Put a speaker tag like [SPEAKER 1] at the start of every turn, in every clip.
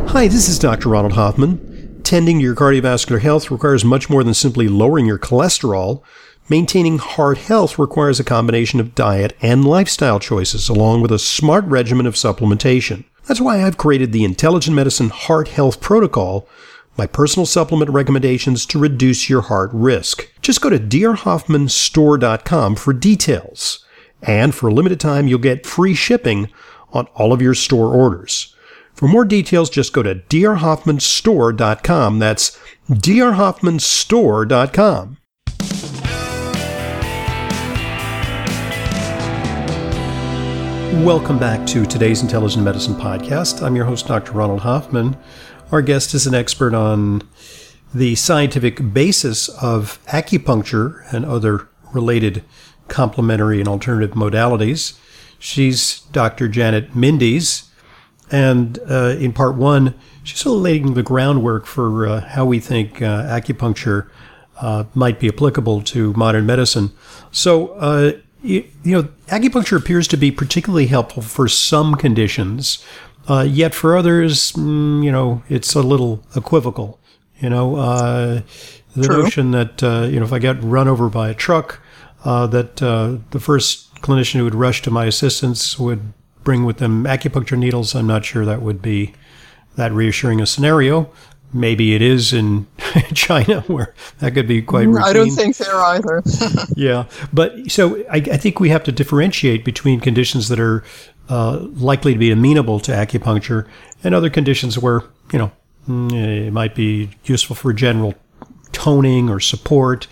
[SPEAKER 1] Hi, this is Dr. Ronald Hoffman. Tending to your cardiovascular health requires much more than simply lowering your cholesterol. Maintaining heart health requires a combination of diet and lifestyle choices, along with a smart regimen of supplementation. That's why I've created the Intelligent Medicine Heart Health Protocol, my personal supplement recommendations to reduce your heart risk. Just go to drhoffmanstore.com for details. And for a limited time, you'll get free shipping on all of your store orders. For more details, just go to drhoffmanstore.com. That's drhoffmanstore.com. Welcome back to today's Intelligent Medicine Podcast. I'm your host, Dr. Ronald Hoffman. Our guest is an expert on the scientific basis of acupuncture and other related complementary and alternative modalities. She's Dr. Janet Mindes. And in part one, she's laying the groundwork for how we think acupuncture might be applicable to modern medicine. So, acupuncture appears to be particularly helpful for some conditions, yet for others, it's a little equivocal. The
[SPEAKER 2] True.
[SPEAKER 1] notion that, if I get run over by a truck, that the first clinician who would rush to my assistance would bring with them acupuncture needles. I'm not sure that would be that reassuring a scenario. Maybe it is in China, where that could be quite routine.
[SPEAKER 2] I don't think there either.
[SPEAKER 1] Yeah. But so I think we have to differentiate between conditions that are likely to be amenable to acupuncture and other conditions where, it might be useful for general toning or support,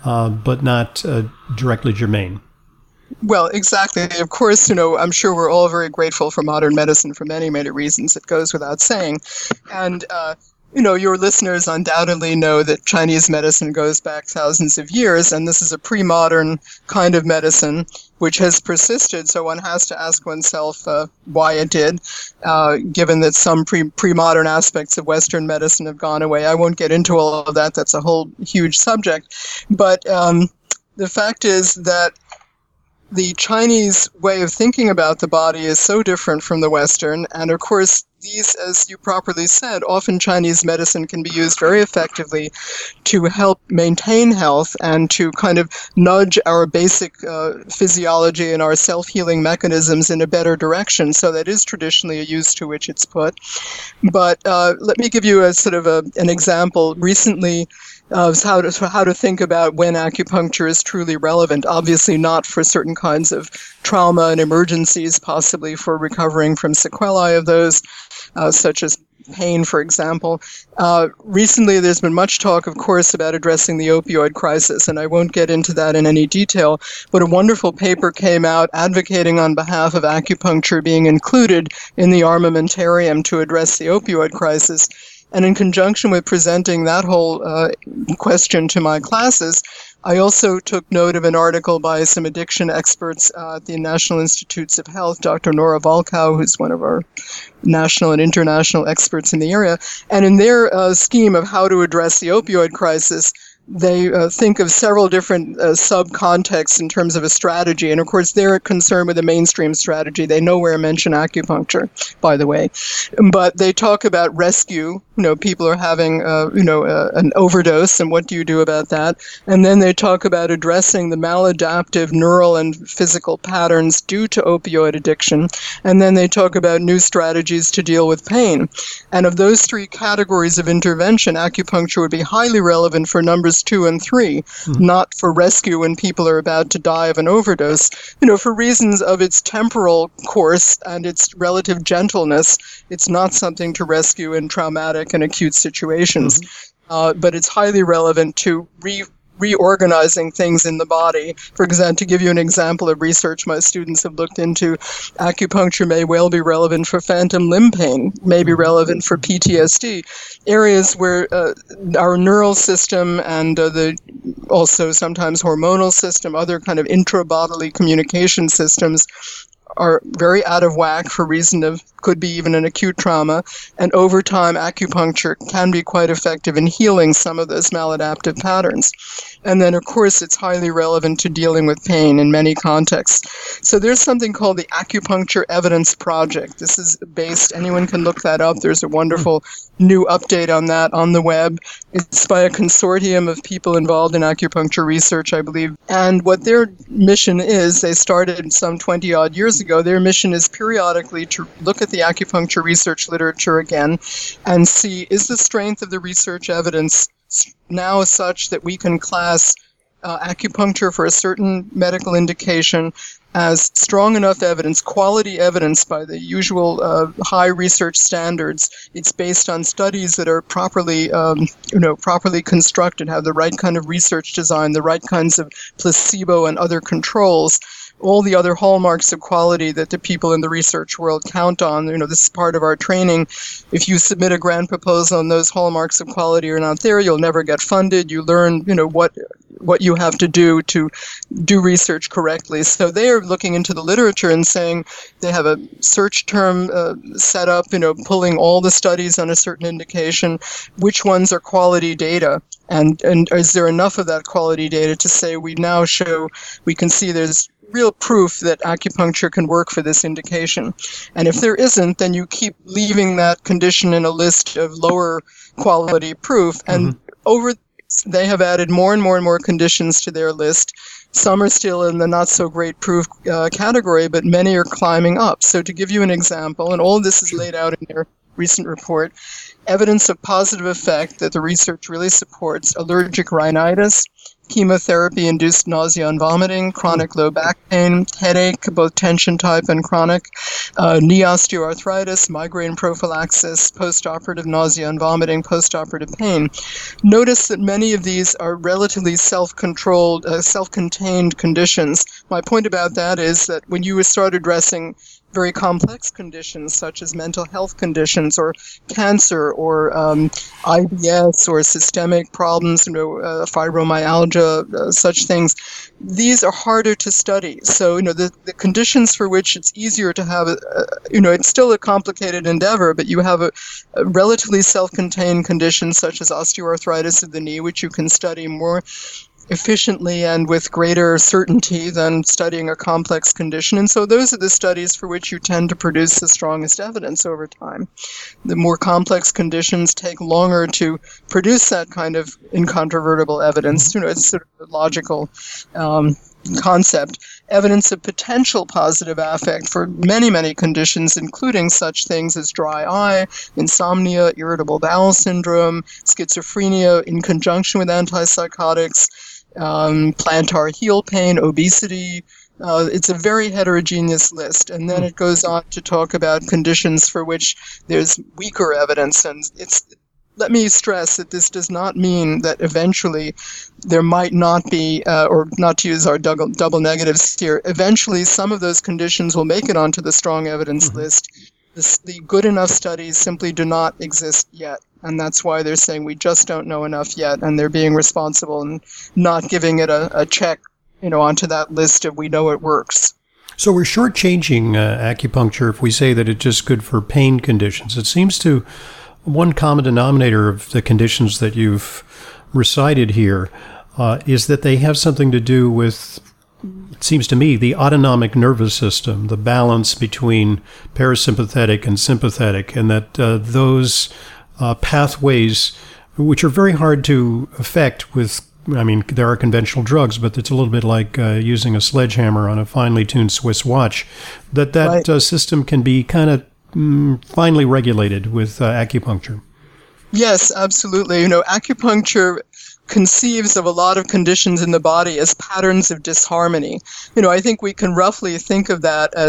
[SPEAKER 1] but not directly germane.
[SPEAKER 2] Well, exactly. Of course, I'm sure we're all very grateful for modern medicine for many, many reasons. It goes without saying. And, your listeners undoubtedly know that Chinese medicine goes back thousands of years, and this is a pre-modern kind of medicine which has persisted. So one has to ask oneself why it did, given that some pre-modern aspects of Western medicine have gone away. I won't get into all of that. That's a whole huge subject. But the fact is that the Chinese way of thinking about the body is so different from the Western. And of course, these, as you properly said, often Chinese medicine can be used very effectively to help maintain health and to kind of nudge our basic physiology and our self-healing mechanisms in a better direction. So that is traditionally a use to which it's put. But let me give you a sort of an example. Recently, of how to think about when acupuncture is truly relevant. Obviously not for certain kinds of trauma and emergencies, possibly for recovering from sequelae of those, such as pain, for example. Recently, there's been much talk, of course, about addressing the opioid crisis, and I won't get into that in any detail, but a wonderful paper came out advocating on behalf of acupuncture being included in the armamentarium to address the opioid crisis. And in conjunction with presenting that whole question to my classes, I also took note of an article by some addiction experts at the National Institutes of Health, Dr. Nora Volkow, who's one of our national and international experts in the area. And in their scheme of how to address the opioid crisis, they think of several different sub-contexts in terms of a strategy. And of course, they're concerned with a mainstream strategy. They nowhere mention acupuncture, by the way. But they talk about rescue. People are having, an overdose, and what do you do about that? And then they talk about addressing the maladaptive neural and physical patterns due to opioid addiction. And then they talk about new strategies to deal with pain. And of those three categories of intervention, acupuncture would be highly relevant for numbers 2 and 3, not for rescue when people are about to die of an overdose. For reasons of its temporal course and its relative gentleness, it's not something to rescue in traumatic and acute situations. But it's highly relevant to reorganizing things in the body. For example, to give you an example of research my students have looked into, acupuncture may well be relevant for phantom limb pain, may be relevant for PTSD, areas where our neural system and also sometimes hormonal system, other kind of intra-bodily communication systems are very out of whack for reason of could be even an acute trauma, and over time acupuncture can be quite effective in healing some of those maladaptive patterns. And then, of course, it's highly relevant to dealing with pain in many contexts. So there's something called the Acupuncture Evidence Project. This is based, anyone can look that up. There's a wonderful new update on that on the web. It's by a consortium of people involved in acupuncture research, I believe. And what their mission is, they started some 20-odd years ago, their mission is periodically to look at the acupuncture research literature again and see, is the strength of the research evidence now such that we can class acupuncture for a certain medical indication as strong enough evidence, quality evidence by the usual high research standards. It's based on studies that are properly constructed, have the right kind of research design, the right kinds of placebo and other controls, all the other hallmarks of quality that the people in the research world count on. This is part of our training. If you submit a grant proposal and those hallmarks of quality are not there, you'll never get funded. You learn, what you have to do research correctly. So they are looking into the literature and saying they have a search term set up, pulling all the studies on a certain indication, which ones are quality data, and is there enough of that quality data to say we can see there's real proof that acupuncture can work for this indication. And if there isn't, then you keep leaving that condition in a list of lower quality proof. And they have added more and more and more conditions to their list. Some are still in the not so great proof category, but many are climbing up. So to give you an example, and all of this is laid out in their recent report, evidence of positive effect that the research really supports: allergic rhinitis, chemotherapy-induced nausea and vomiting, chronic low back pain, headache, both tension type and chronic, knee osteoarthritis, migraine prophylaxis, postoperative nausea and vomiting, postoperative pain. Notice that many of these are relatively self-controlled, self-contained conditions. My point about that is that when you start addressing very complex conditions such as mental health conditions or cancer or IBS or systemic problems, fibromyalgia, such things, these are harder to study. So, the conditions for which it's easier to have, it's still a complicated endeavor, but you have a relatively self-contained condition such as osteoarthritis of the knee, which you can study more efficiently and with greater certainty than studying a complex condition. And so those are the studies for which you tend to produce the strongest evidence over time. The more complex conditions take longer to produce that kind of incontrovertible evidence. It's sort of a logical concept. Evidence of potential positive affect for many, many conditions, including such things as dry eye, insomnia, irritable bowel syndrome, schizophrenia in conjunction with antipsychotics, plantar heel pain, obesity. It's a very heterogeneous list. And then it goes on to talk about conditions for which there's weaker evidence. And let me stress that this does not mean that eventually there might not be, or not to use our double negatives here, eventually some of those conditions will make it onto the strong evidence list. The good enough studies simply do not exist yet. And that's why they're saying we just don't know enough yet, and they're being responsible and not giving it a check, onto that list of we know it works.
[SPEAKER 1] So we're shortchanging acupuncture if we say that it's just good for pain conditions. It seems to one common denominator of the conditions that you've recited here is that they have something to do with, it seems to me, the autonomic nervous system, the balance between parasympathetic and sympathetic, and that those pathways, which are very hard to affect with, there are conventional drugs, but it's a little bit like using a sledgehammer on a finely tuned Swiss watch, that right. System can be kind of finely regulated with acupuncture.
[SPEAKER 2] Yes, absolutely. Acupuncture conceives of a lot of conditions in the body as patterns of disharmony. I think we can roughly think of that as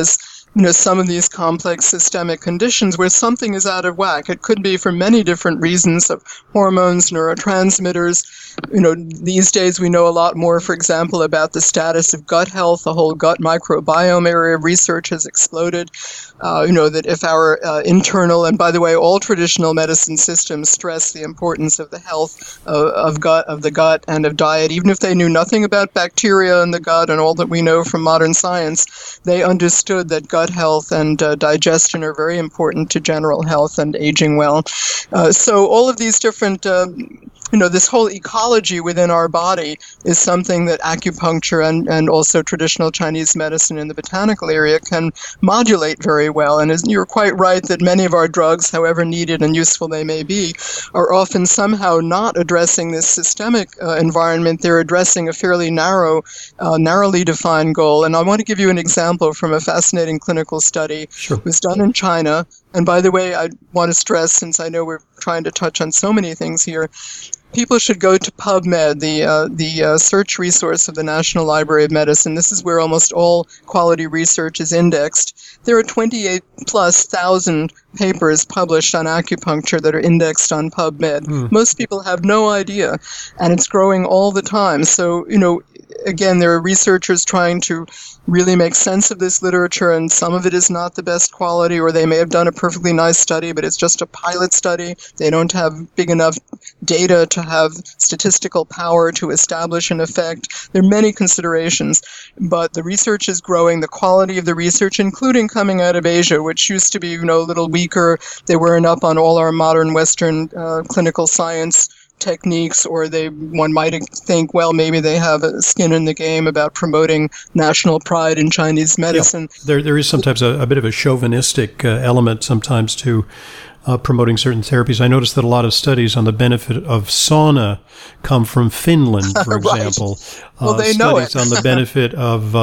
[SPEAKER 2] some of these complex systemic conditions where something is out of whack. It could be for many different reasons of hormones, neurotransmitters. These days we know a lot more, for example, about the status of gut health. The whole gut microbiome area of research has exploded. That if our internal, and by the way, all traditional medicine systems stress the importance of the health of the gut and of diet. Even if they knew nothing about bacteria in the gut and all that we know from modern science, they understood that gut health and digestion are very important to general health and aging well. So all of these different this whole ecology within our body is something that acupuncture and also traditional Chinese medicine in the botanical area can modulate very well. And you're quite right that many of our drugs, however needed and useful they may be, are often somehow not addressing this systemic environment. They're addressing a fairly narrowly defined goal. And I want to give you an example from a fascinating clinical study.
[SPEAKER 1] Sure.
[SPEAKER 2] It was done in China. And by the way, I want to stress, since I know we're trying to touch on so many things here, people should go to PubMed, the search resource of the National Library of Medicine. This is where almost all quality research is indexed. There are 28,000+ papers published on acupuncture that are indexed on PubMed. Most people have no idea, and it's growing all the time. So, again, there are researchers trying to really make sense of this literature, and some of it is not the best quality, or they may have done a perfectly nice study, but it's just a pilot study. They don't have big enough data to have statistical power to establish an effect. There are many considerations, but the research is growing. The quality of the research, including coming out of Asia, which used to be, a little weaker. They weren't up on all our modern Western clinical science techniques, or one might think, well, maybe they have a skin in the game about promoting national pride in Chinese medicine.
[SPEAKER 1] Yeah. There is sometimes a bit of a chauvinistic element sometimes to promoting certain therapies. I noticed that a lot of studies on the benefit of sauna come from Finland, for example.
[SPEAKER 2] Well, they know it.
[SPEAKER 1] Studies on the benefit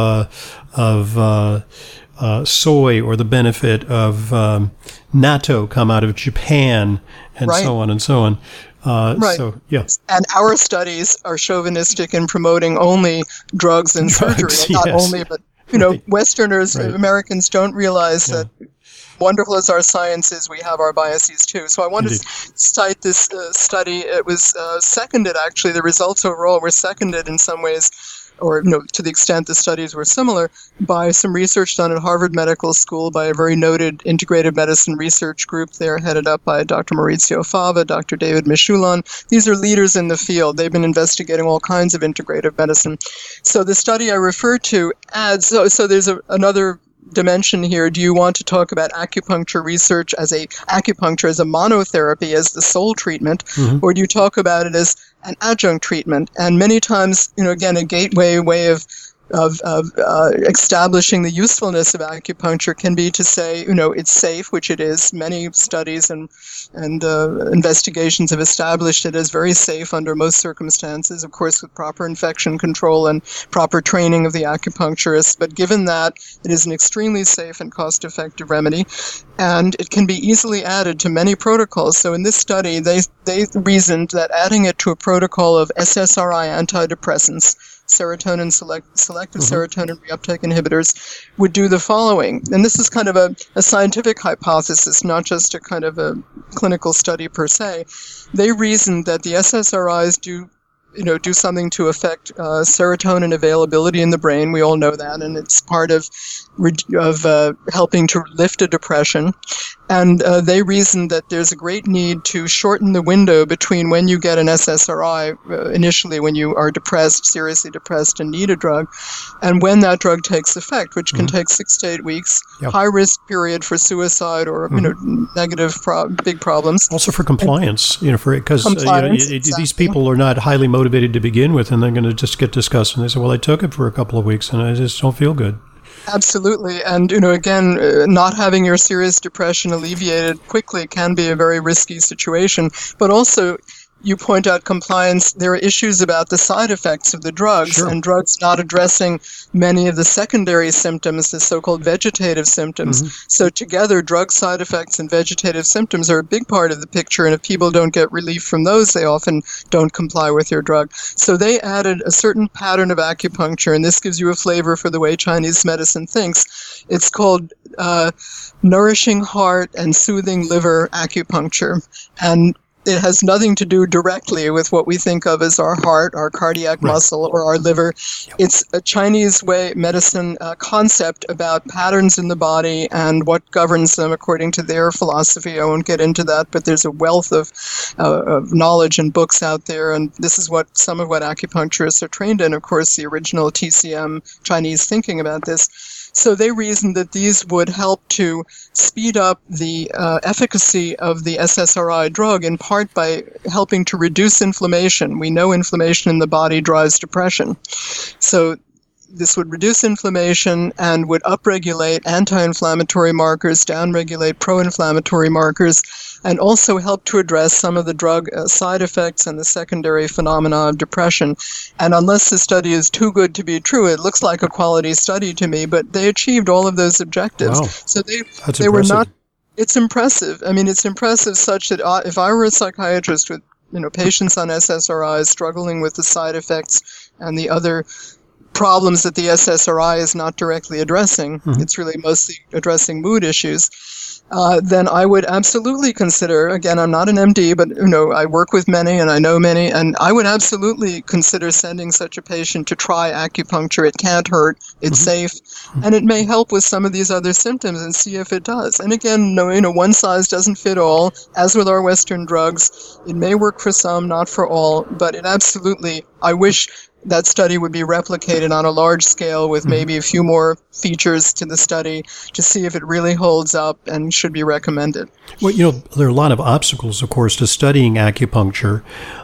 [SPEAKER 1] of soy or the benefit of natto come out of Japan, and so on and so on.
[SPEAKER 2] Right.
[SPEAKER 1] So, yeah.
[SPEAKER 2] And our studies are chauvinistic in promoting only drugs and surgery. Not only, but, Westerners, Americans don't realize that wonderful as our science is, we have our biases too. So I want to cite this study. It was seconded, actually. The results overall were seconded in some ways, or to the extent the studies were similar, by some research done at Harvard Medical School by a very noted integrative medicine research group there, headed up by Dr. Maurizio Fava, Dr. David Michoulan. These are leaders in the field. They've been investigating all kinds of integrative medicine. So the study I referred to adds, so there's another dimension here. Do you want to talk about acupuncture research as acupuncture as a monotherapy, as the sole treatment, or do you talk about it as an adjunct treatment? And many times, again, a gateway way of establishing the usefulness of acupuncture can be to say, it's safe, which it is. Many studies and investigations have established it as very safe under most circumstances, of course, with proper infection control and proper training of the acupuncturist. But given that, it is an extremely safe and cost-effective remedy, and it can be easily added to many protocols. So in this study, they reasoned that adding it to a protocol of SSRI antidepressants, selective serotonin reuptake inhibitors, would do the following. And this is kind of a scientific hypothesis, not just a kind of a clinical study per se. They reasoned that the SSRIs do something to affect serotonin availability in the brain. We all know that, and it's part of helping to lift a depression. And they reasoned that there's a great need to shorten the window between when you get an SSRI, initially when you are depressed, seriously depressed, and need a drug, and when that drug takes effect, which can take 6 to 8 weeks, high risk period for suicide or negative big problems.
[SPEAKER 1] Also for compliance, because
[SPEAKER 2] exactly.
[SPEAKER 1] These people are not highly motivated to begin with, and they're going to just get disgusted. And they say, well, I took it for a couple of weeks, and I just don't feel good.
[SPEAKER 2] Absolutely. And, again, not having your serious depression alleviated quickly can be a very risky situation. But also, you point out compliance, there are issues about the side effects of the drugs,
[SPEAKER 1] Sure.
[SPEAKER 2] and drugs not addressing many of the secondary symptoms, the so-called vegetative symptoms.
[SPEAKER 1] Mm-hmm.
[SPEAKER 2] So together, drug side effects and vegetative symptoms are a big part of the picture, and if people don't get relief from those, they often don't comply with your drug. So they added a certain pattern of acupuncture, and this gives you a flavor for the way Chinese medicine thinks. It's called nourishing heart and soothing liver acupuncture. And it has nothing to do directly with what we think of as our heart, our cardiac muscle, or our liver. It's a Chinese way medicine concept about patterns in the body and what governs them according to their philosophy. I won't get into that, but there's a wealth of knowledge and books out there, and this is what some of what acupuncturists are trained in. Of course, the original TCM Chinese thinking about this. So they reasoned that these would help to speed up the efficacy of the SSRI drug, in part by helping to reduce inflammation. We know inflammation in the body drives depression. So this would reduce inflammation and would upregulate anti-inflammatory markers, downregulate pro-inflammatory markers, and also help to address some of the drug side effects and the secondary phenomena of depression. And unless the study is too good to be true, it looks like a quality study to me, but they achieved all of those objectives.
[SPEAKER 1] Wow.
[SPEAKER 2] So
[SPEAKER 1] That's
[SPEAKER 2] they were
[SPEAKER 1] impressive.
[SPEAKER 2] not. It's impressive. I mean, it's impressive such that if I were a psychiatrist with patients on SSRIs struggling with the side effects and the other problems that the SSRI is not directly addressing, it's really mostly addressing mood issues, then I would absolutely consider, again, I'm not an MD, but I work with many and I know many, and I would absolutely consider sending such a patient to try acupuncture. It can't hurt, it's safe, and it may help with some of these other symptoms, and see if it does. And again, one size doesn't fit all. As with our Western drugs, it may work for some, not for all, but it absolutely, I wish that study would be replicated on a large scale with maybe a few more features to the study to see if it really holds up and should be recommended.
[SPEAKER 1] Well, there are a lot of obstacles, of course, to studying acupuncture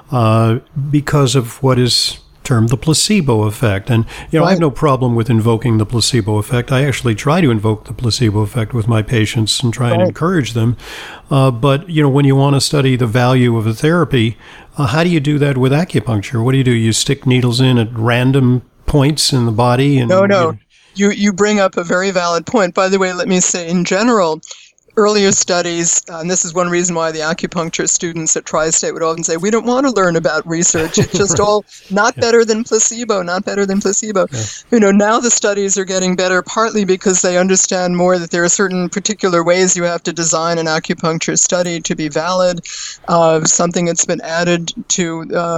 [SPEAKER 1] because of what is termed the placebo effect. And, I have no problem with invoking the placebo effect. I actually try to invoke the placebo effect with my patients and try and encourage them. But, when you want to study the value of a therapy, how do you do that with acupuncture? What do? You stick needles in at random points in the body? And,
[SPEAKER 2] No. You bring up a very valid point. By the way, let me say, in general, earlier studies, and this is one reason why the acupuncture students at Tri-State would often say, we don't want to learn about research. It's just all not better than placebo, not better than placebo. Yeah. Now the studies are getting better, partly because they understand more that there are certain particular ways you have to design an acupuncture study to be valid. Something that's been added to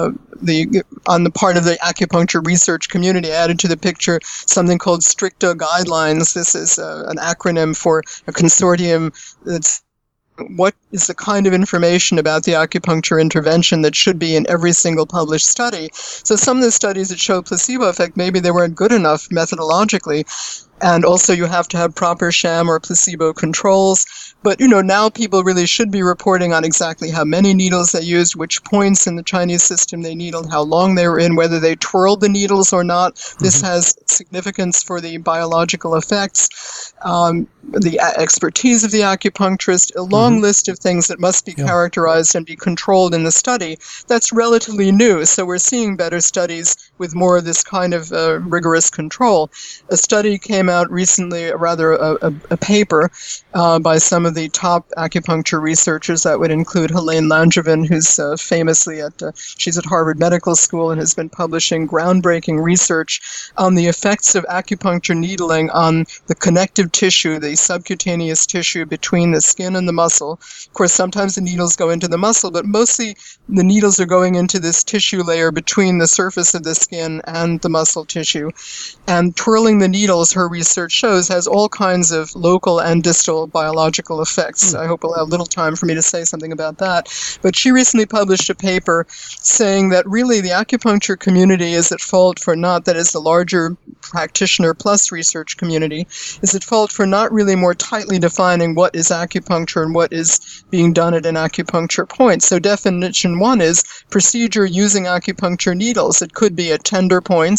[SPEAKER 2] on the part of the acupuncture research community, added to the picture, something called STRICTA guidelines. This is an acronym for a consortium that's what is the kind of information about the acupuncture intervention that should be in every single published study. So some of the studies that show placebo effect, maybe they weren't good enough methodologically. And also you have to have proper sham or placebo controls. But, now people really should be reporting on exactly how many needles they used, which points in the Chinese system they needled, how long they were in, whether they twirled the needles or not. This has significance for the biological effects, the expertise of the acupuncturist, a long list of things that must be characterized and be controlled in the study. That's relatively new, so we're seeing better studies with more of this kind of rigorous control. A study came out recently, a paper by some of the top acupuncture researchers. That would include Helene Langevin, who's famously she's at Harvard Medical School and has been publishing groundbreaking research on the effects of acupuncture needling on the connective tissue, the subcutaneous tissue between the skin and the muscle. Of course, sometimes the needles go into the muscle, but mostly the needles are going into this tissue layer between the surface of the skin and the muscle tissue. And twirling the needles, her research shows, has all kinds of local and distal biological effects. I hope we'll have little time for me to say something about that. But she recently published a paper saying that really the acupuncture community is at fault for not, that is the larger practitioner plus research community, is at fault for not really more tightly defining what is acupuncture and what is being done at an acupuncture point. So definition one is procedure using acupuncture needles. It could be at tender points.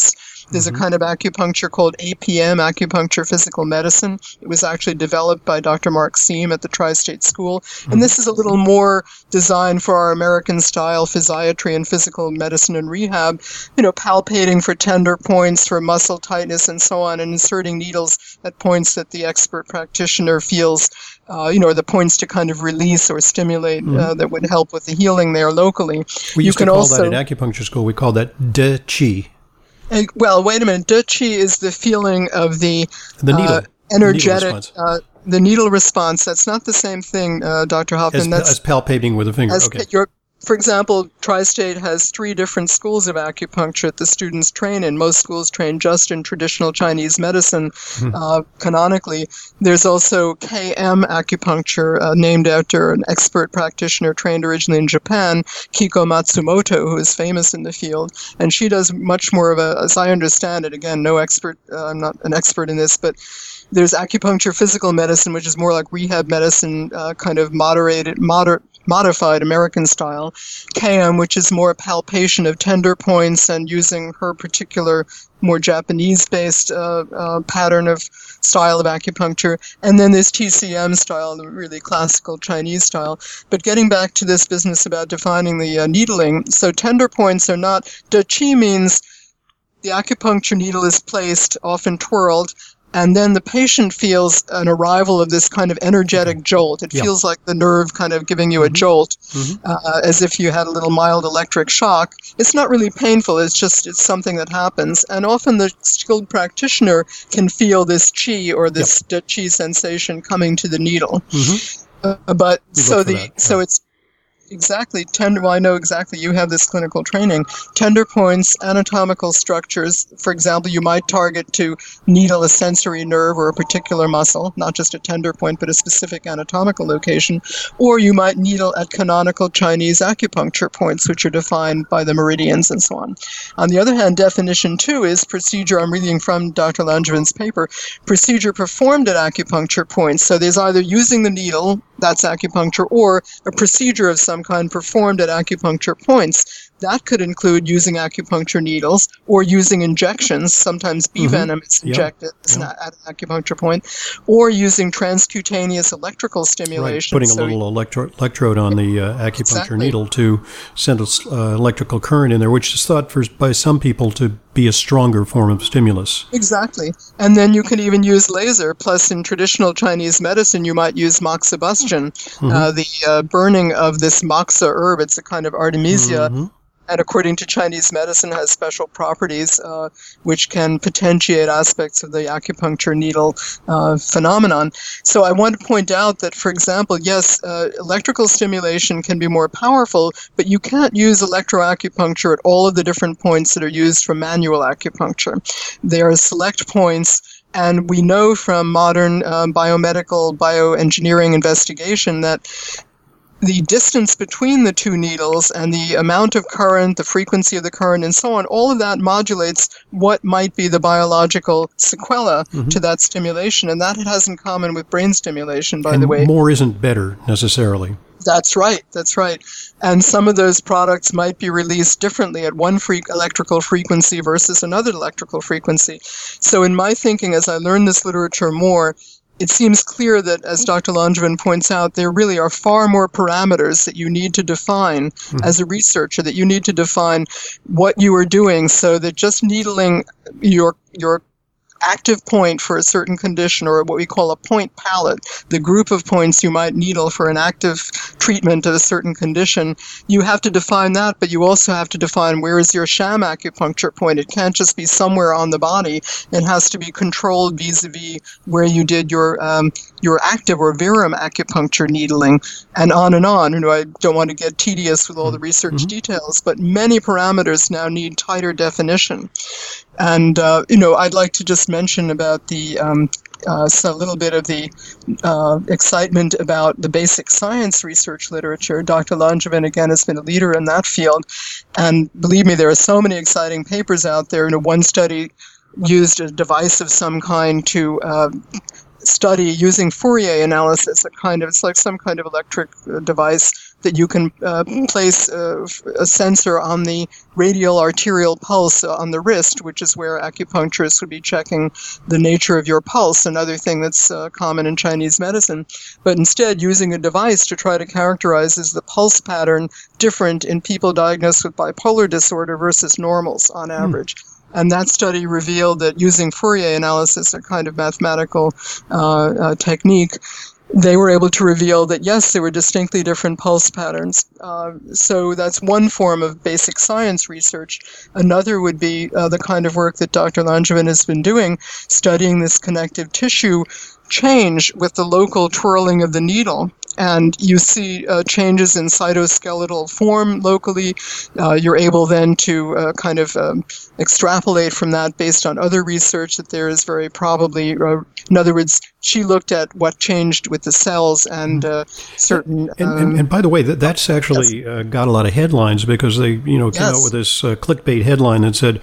[SPEAKER 2] There's a kind of acupuncture called APM, Acupuncture Physical Medicine. It was actually developed by Dr. Mark Seam at the Tri-State School. And this is a little more designed for our American-style physiatry and physical medicine and rehab, palpating for tender points, for muscle tightness, and so on, and inserting needles at points that the expert practitioner feels, the points to kind of release or stimulate that would help with the healing there locally.
[SPEAKER 1] We used to call that in acupuncture school, we call that De Qi.
[SPEAKER 2] Well, wait a minute. De Qi is the feeling of the
[SPEAKER 1] needle.
[SPEAKER 2] Energetic,
[SPEAKER 1] the
[SPEAKER 2] needle response. That's not the same thing, Dr. Hoffman.
[SPEAKER 1] As palpating with a finger. Okay.
[SPEAKER 2] For example, Tri-State has 3 different schools of acupuncture that the students train in. Most schools train just in traditional Chinese medicine, canonically. There's also KM acupuncture, named after an expert practitioner trained originally in Japan, Kiko Matsumoto, who is famous in the field. And she does much more of a, as I understand it, again, no expert, I'm not an expert in this, but there's acupuncture physical medicine, which is more like rehab medicine, kind of modified American style. KM, which is more palpation of tender points and using her particular more Japanese-based pattern of style of acupuncture. And then there's TCM style, the really classical Chinese style. But getting back to this business about defining the needling, so tender points are not, De Qi means the acupuncture needle is placed, often twirled, and then the patient feels an arrival of this kind of energetic jolt. It feels like the nerve kind of giving you a jolt, as if you had a little mild electric shock. It's not really painful. It's something that happens. And often the skilled practitioner can feel this qi or this qi sensation coming to the needle. So it's exactly tender. Well, I know exactly. You have this clinical training. Tender points, anatomical structures. For example, you might target to needle a sensory nerve or a particular muscle, not just a tender point, but a specific anatomical location. Or you might needle at canonical Chinese acupuncture points, which are defined by the meridians and so on. On the other hand, definition 2 is procedure. I'm reading from Dr. Langevin's paper. Procedure performed at acupuncture points. So there's either using the needle, that's acupuncture, or a procedure of some kind performed at acupuncture points. That could include using acupuncture needles or using injections. Sometimes bee venom is injected at an acupuncture point, or using transcutaneous electrical stimulation.
[SPEAKER 1] Right. Putting a little electrode on the acupuncture needle to send an electrical current in there, which is thought by some people to be a stronger form of stimulus.
[SPEAKER 2] Exactly. And then you can even use laser. Plus, in traditional Chinese medicine, you might use moxibustion, the burning of this moxa herb. It's a kind of artemisia. And according to Chinese medicine, has special properties which can potentiate aspects of the acupuncture needle phenomenon. So I want to point out that, for example, yes, electrical stimulation can be more powerful, but you can't use electroacupuncture at all of the different points that are used for manual acupuncture. There are select points. And we know from modern biomedical, bioengineering investigation that the distance between the two needles and the amount of current, the frequency of the current, and so on, all of that modulates what might be the biological sequela to that stimulation. And that it has in common with brain stimulation, by the way.
[SPEAKER 1] More isn't better, necessarily.
[SPEAKER 2] That's right. And some of those products might be released differently at one electrical frequency versus another electrical frequency. So in my thinking, as I learn this literature more, it seems clear that, as Dr. Langevin points out, there really are far more parameters that you need to define as a researcher, that you need to define what you are doing, so that just needling your active point for a certain condition, or what we call a point palette, the group of points you might needle for an active treatment of a certain condition, you have to define that, but you also have to define where is your sham acupuncture point. It can't just be somewhere on the body. It has to be controlled vis-a-vis where you did your active or Virum acupuncture needling, and on and on. I don't want to get tedious with all the research details, but many parameters now need tighter definition. And, I'd like to just mention about a little bit of the excitement about the basic science research literature. Dr. Langevin, again, has been a leader in that field. And believe me, there are so many exciting papers out there. One study used a device of some kind to study using Fourier analysis, it's like some kind of electric device that you can place a sensor on the radial arterial pulse on the wrist, which is where acupuncturists would be checking the nature of your pulse, another thing that's common in Chinese medicine. But instead, using a device to try to characterize is the pulse pattern different in people diagnosed with bipolar disorder versus normals on average. And that study revealed that using Fourier analysis, a kind of mathematical technique, they were able to reveal that, yes, there were distinctly different pulse patterns. So that's one form of basic science research. Another would be the kind of work that Dr. Langevin has been doing, studying this connective tissue change with the local twirling of the needle. And you see changes in cytoskeletal form locally. You're able then to extrapolate from that based on other research that there is very probably, in other words, she looked at what changed with the cells and certain...
[SPEAKER 1] And by the way, that's actually got a lot of headlines because they came out with this clickbait headline that said,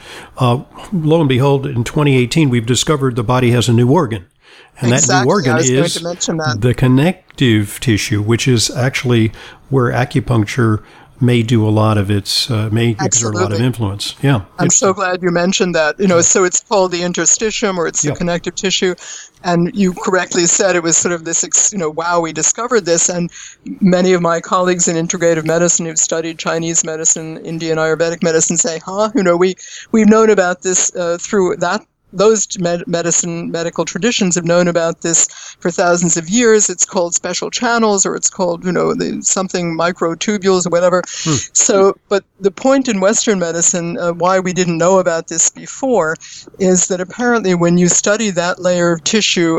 [SPEAKER 1] lo and behold, in 2018, we've discovered the body has a new organ. And that new organ is the connective tissue, which is actually where acupuncture may do a lot of its, exert a lot of influence. Yeah.
[SPEAKER 2] I'm so glad you mentioned that. So it's called the interstitium, or it's the connective tissue. And you correctly said it was sort of this, wow, we discovered this. And many of my colleagues in integrative medicine who've studied Chinese medicine, Indian Ayurvedic medicine say, we've known about this through that. Those medical traditions have known about this for thousands of years. It's called special channels, or it's called, something microtubules or whatever. So, but the point in Western medicine, why we didn't know about this before, is that apparently when you study that layer of tissue,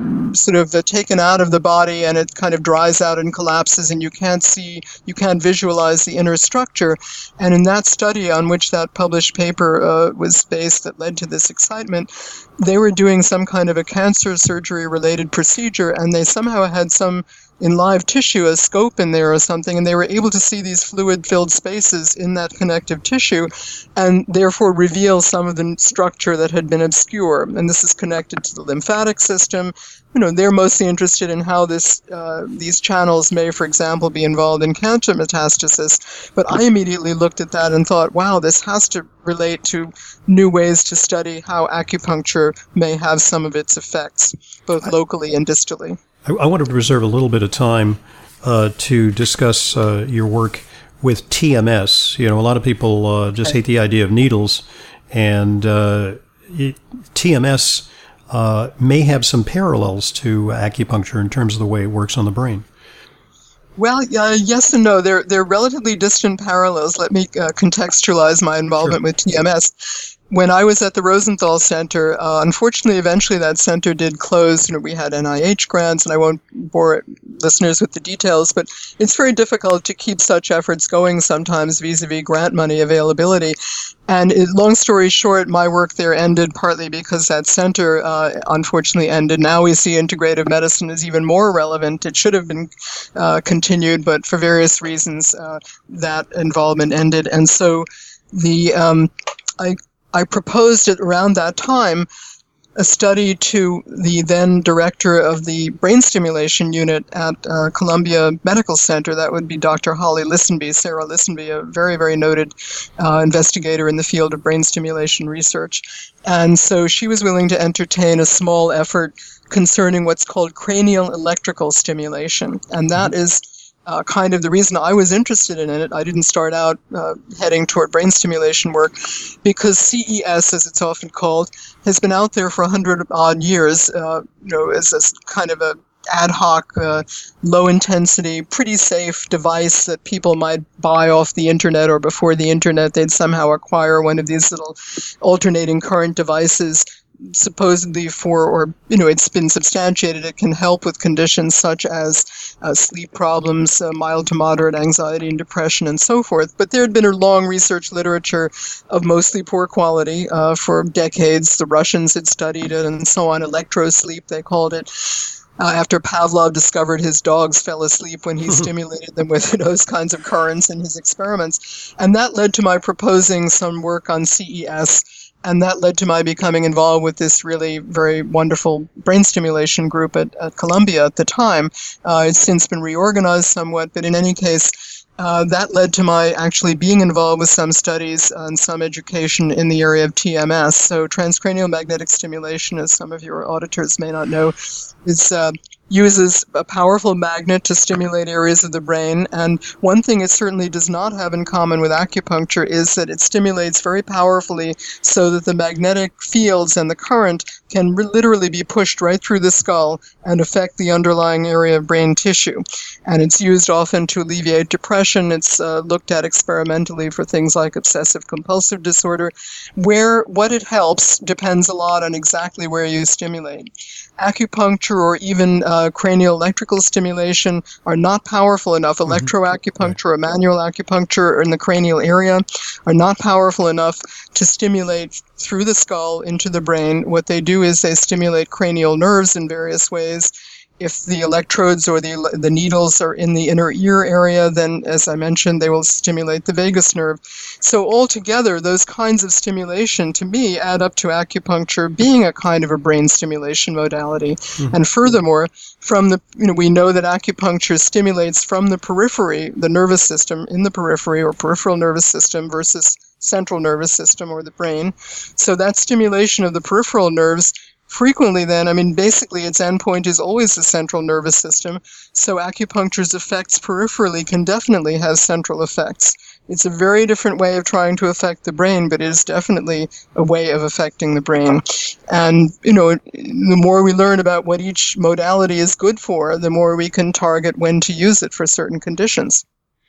[SPEAKER 2] taken out of the body, and it kind of dries out and collapses, and you can't visualize the inner structure. And in that study on which that published paper was based that led to this excitement, they were doing some kind of a cancer surgery related procedure, and they somehow had some in live tissue, a scope in there or something, and they were able to see these fluid-filled spaces in that connective tissue and therefore reveal some of the structure that had been obscure. And this is connected to the lymphatic system. They're mostly interested in how these channels may, for example, be involved in cancer metastasis. But I immediately looked at that and thought, wow, this has to relate to new ways to study how acupuncture may have some of its effects, both locally and distally.
[SPEAKER 1] I wanted to reserve a little bit of time to discuss your work with TMS. A lot of people just hate the idea of needles, and TMS may have some parallels to acupuncture in terms of the way it works on the brain.
[SPEAKER 2] Well, yes and no. They're relatively distant parallels. Let me contextualize my involvement with TMS. When I was at the Rosenthal Center, unfortunately, eventually that center did close. We had NIH grants, and I won't bore listeners with the details, but it's very difficult to keep such efforts going sometimes vis-a-vis grant money availability. And long story short, my work there ended partly because that center unfortunately ended. Now we see integrative medicine is even more relevant. It should have been continued, but for various reasons, that involvement ended. And so I proposed at around that time a study to the then director of the brain stimulation unit at Columbia Medical Center. That would be Dr. Holly Listenby, Sarah Listenby, a very, very noted investigator in the field of brain stimulation research. And so she was willing to entertain a small effort concerning what's called cranial electrical stimulation. And that is kind of the reason I was interested in it. I didn't start out heading toward brain stimulation work because CES, as it's often called, has been out there for 100-odd years, as a kind of a ad hoc, low-intensity, pretty safe device that people might buy off the internet, or before the internet they'd somehow acquire one of these little alternating current devices supposedly it's been substantiated it can help with conditions such as sleep problems, mild to moderate anxiety and depression, and so forth. But there had been a long research literature of mostly poor quality for decades. The Russians had studied it and so on. Electrosleep, they called it. After Pavlov discovered his dogs fell asleep when he stimulated them with those kinds of currents in his experiments. And that led to my proposing some work on CES And that led to my becoming involved with this really very wonderful brain stimulation group at Columbia at the time. It's since been reorganized somewhat, but in any case, that led to my actually being involved with some studies and some education in the area of TMS. So transcranial magnetic stimulation, as some of your auditors may not know, uses a powerful magnet to stimulate areas of the brain. And one thing it certainly does not have in common with acupuncture is that it stimulates very powerfully so that the magnetic fields and the current can literally be pushed right through the skull and affect the underlying area of brain tissue. And it's used often to alleviate depression. It's looked at experimentally for things like obsessive compulsive disorder. What it helps depends a lot on exactly where you stimulate. Acupuncture or even cranial electrical stimulation are not powerful enough. Electroacupuncture or manual acupuncture in the cranial area are not powerful enough to stimulate through the skull into the brain. What they do is they stimulate cranial nerves in various ways. If the electrodes or the needles are in the inner ear area, then, as I mentioned, they will stimulate the vagus nerve. So altogether, those kinds of stimulation, to me, add up to acupuncture being a kind of a brain stimulation modality. Mm-hmm. And furthermore, we know that acupuncture stimulates from the periphery, the nervous system in the periphery or peripheral nervous system versus central nervous system or the brain. So that stimulation of the peripheral nerves frequently then, basically its endpoint is always the central nervous system, so acupuncture's effects peripherally can definitely have central effects. It's a very different way of trying to affect the brain, but it is definitely a way of affecting the brain. And, the more we learn about what each modality is good for, the more we can target when to use it for certain conditions.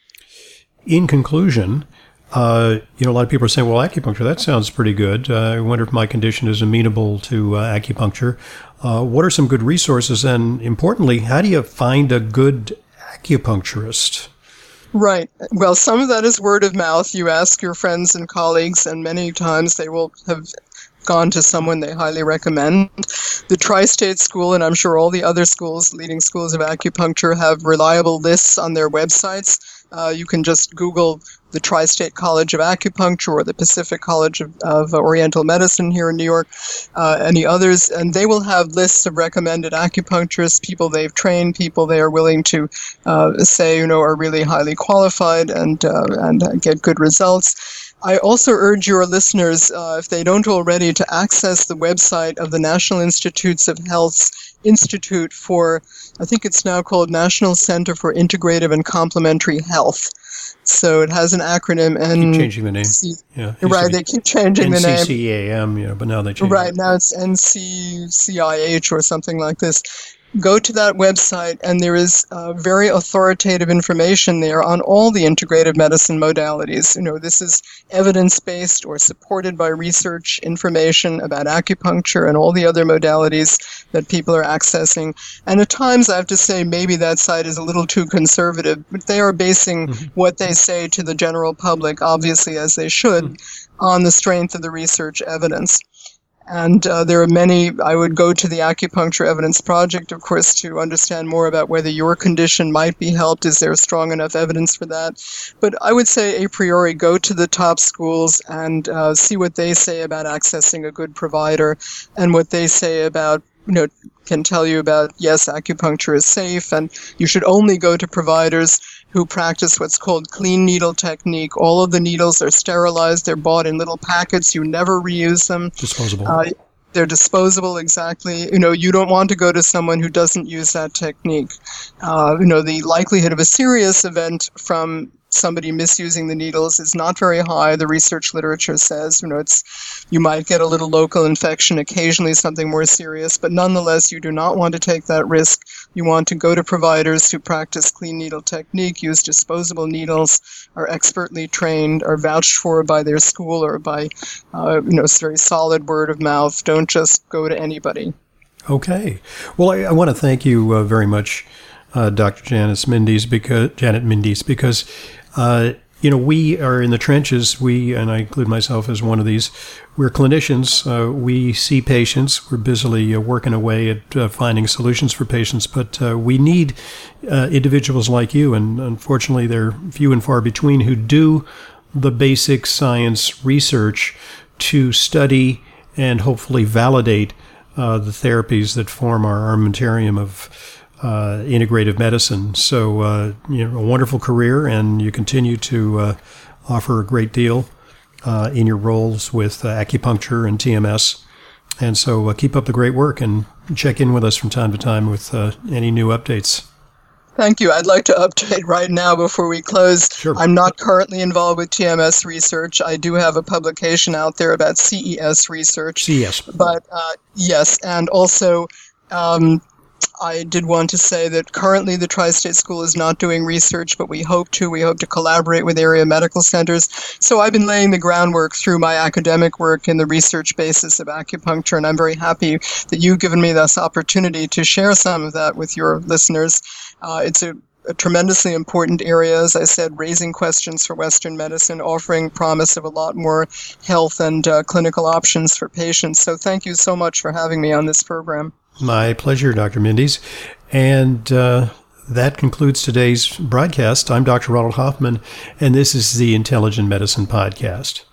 [SPEAKER 1] In conclusion, a lot of people are saying, well, acupuncture, that sounds pretty good. I wonder if my condition is amenable to acupuncture. What are some good resources? And importantly, how do you find a good acupuncturist?
[SPEAKER 2] Right. Well, some of that is word of mouth. You ask your friends and colleagues, and many times they will have gone to someone they highly recommend. The Tri-State School, and I'm sure all the other schools, leading schools of acupuncture, have reliable lists on their websites. You can just Google the Tri-State College of Acupuncture or the Pacific College of Oriental Medicine here in New York, any others, and they will have lists of recommended acupuncturists, people they've trained, people they are willing to say, are really highly qualified and get good results. I also urge your listeners, if they don't already, to access the website of the National Institutes of Health's Institute for, I think it's now called National Center for Integrative and Complementary Health. So it has an acronym.
[SPEAKER 1] Keep changing the name.
[SPEAKER 2] Right, they keep changing the name.
[SPEAKER 1] NCCAM, but now they change it.
[SPEAKER 2] Right, now it's NCCIH or something like this. Go to that website, and there is very authoritative information there on all the integrative medicine modalities. This is evidence-based or supported by research information about acupuncture and all the other modalities that people are accessing. And at times, I have to say, maybe that site is a little too conservative, but they are basing what they say to the general public, obviously as they should, on the strength of the research evidence. And there are many. I would go to the Acupuncture Evidence Project, of course, to understand more about whether your condition might be helped. Is there strong enough evidence for that? But I would say a priori, go to the top schools and see what they say about accessing a good provider and what they say about, can tell you about, yes, acupuncture is safe, and you should only go to providers who practice what's called clean needle technique. All of the needles are sterilized. They're bought in little packets. You never reuse them.
[SPEAKER 1] Disposable.
[SPEAKER 2] They're disposable, exactly. You don't want to go to someone who doesn't use that technique. The likelihood of a serious event from somebody misusing the needles is not very high. The research literature says, you might get a little local infection, occasionally something more serious, but nonetheless, you do not want to take that risk. You want to go to providers who practice clean needle technique, use disposable needles, are expertly trained, are vouched for by their school or by, very solid word of mouth. Don't just go to anybody.
[SPEAKER 1] Okay. Well, I want to thank you very much, Dr. Janet Mindes, because we are in the trenches. We, and I include myself as one of these, we're clinicians. We see patients. We're busily working away at finding solutions for patients, but we need individuals like you, and unfortunately they're few and far between, who do the basic science research to study and hopefully validate the therapies that form our armamentarium of integrative medicine. So, a wonderful career, and you continue to offer a great deal in your roles with acupuncture and TMS. And so keep up the great work and check in with us from time to time with any new updates.
[SPEAKER 2] Thank you. I'd like to update right now before we close.
[SPEAKER 1] Sure.
[SPEAKER 2] I'm not currently involved with TMS research. I do have a publication out there about CES research.
[SPEAKER 1] CES.
[SPEAKER 2] But yes, and also I did want to say that currently the Tri-State School is not doing research, but we hope to. We hope to collaborate with area medical centers. So I've been laying the groundwork through my academic work in the research basis of acupuncture, and I'm very happy that you've given me this opportunity to share some of that with your listeners. It's a tremendously important area, as I said, raising questions for Western medicine, offering promise of a lot more health and clinical options for patients. So thank you so much for having me on this program.
[SPEAKER 1] My pleasure, Dr. Mindes. And that concludes today's broadcast. I'm Dr. Ronald Hoffman, and this is the Intelligent Medicine Podcast.